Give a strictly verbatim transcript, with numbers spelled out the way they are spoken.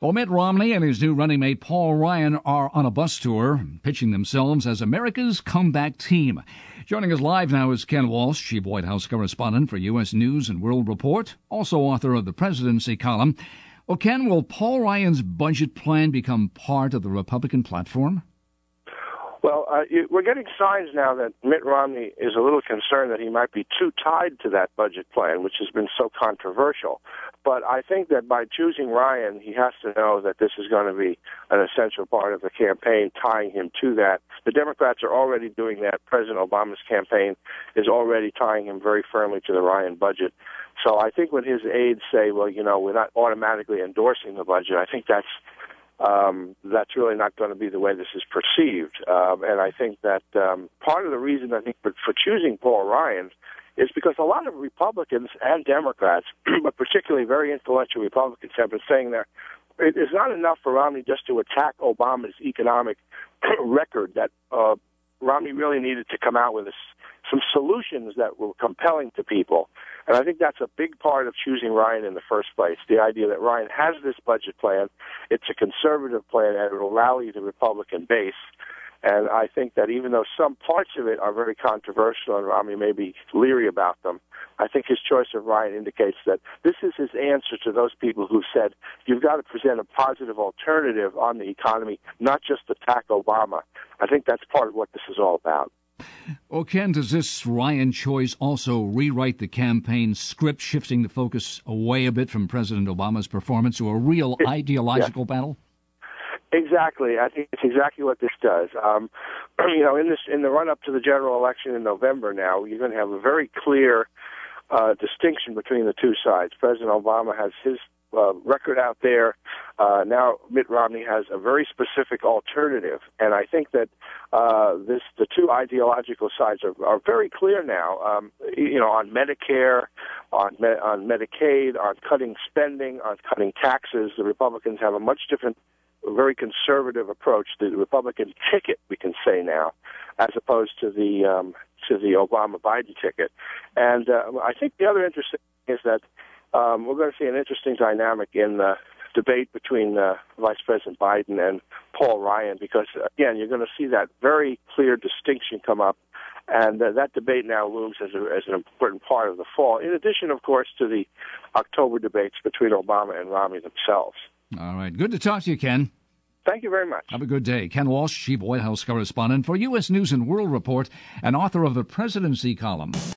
Well, Mitt Romney and his new running mate Paul Ryan are on a bus tour, pitching themselves as America's comeback team. Joining us live now is Ken Walsh, chief White House correspondent for U S News and World Report, also author of the Presidency column. Well, Ken, will Paul Ryan's budget plan become part of the Republican platform? Well, uh, you, we're getting signs now that Mitt Romney is a little concerned that he might be too tied to that budget plan, which has been so controversial. But I think that by choosing Ryan, he has to know that this is going to be an essential part of the campaign, tying him to that. The Democrats are already doing that. President Obama's campaign is already tying him very firmly to the Ryan budget. So I think when his aides say, well, you know, we're not automatically endorsing the budget, I think that's Um, that's really not going to be the way this is perceived. Um, and I think that um, part of the reason, I think, for, for choosing Paul Ryan is because a lot of Republicans and Democrats, but particularly very influential Republicans, have been saying that it is not enough for Romney just to attack Obama's economic record, that uh, Romney really needed to come out with a, some solutions that were compelling to people. And I think that's a big part of choosing Ryan in the first place, the idea that Ryan has this budget plan. It's a conservative plan, and it will rally the Republican base. And I think that even though some parts of it are very controversial and Romney may be leery about them, I think his choice of Ryan indicates that this is his answer to those people who said, you've got to present a positive alternative on the economy, not just attack Obama. I think that's part of what this is all about. Well, Ken, does this Ryan choice also rewrite the campaign script, shifting the focus away a bit from President Obama's performance to a real it, ideological yeah. battle? Exactly. I think it's exactly what this does. Um, you know, in this in the run-up to the general election in November now, you're going to have a very clear uh, distinction between the two sides. President Obama has his Uh, record out there. Uh, now Mitt Romney has a very specific alternative, and I think that uh, this the two ideological sides are, are very clear now. Um, you know, on Medicare, on Me- on Medicaid, on cutting spending, on cutting taxes. The Republicans have a much different, very conservative approach. The Republican ticket, we can say now, as opposed to the um, to the Obama-Biden ticket. And uh, I think the other interesting thing is that Um, we're going to see an interesting dynamic in the debate between uh, Vice President Biden and Paul Ryan, because, again, you're going to see that very clear distinction come up, and uh, that debate now looms as, a, as an important part of the fall, in addition, of course, to the October debates between Obama and Romney themselves. All right. Good to talk to you, Ken. Thank you very much. Have a good day. Ken Walsh, chief White House correspondent for U S News and World Report and author of the Presidency column.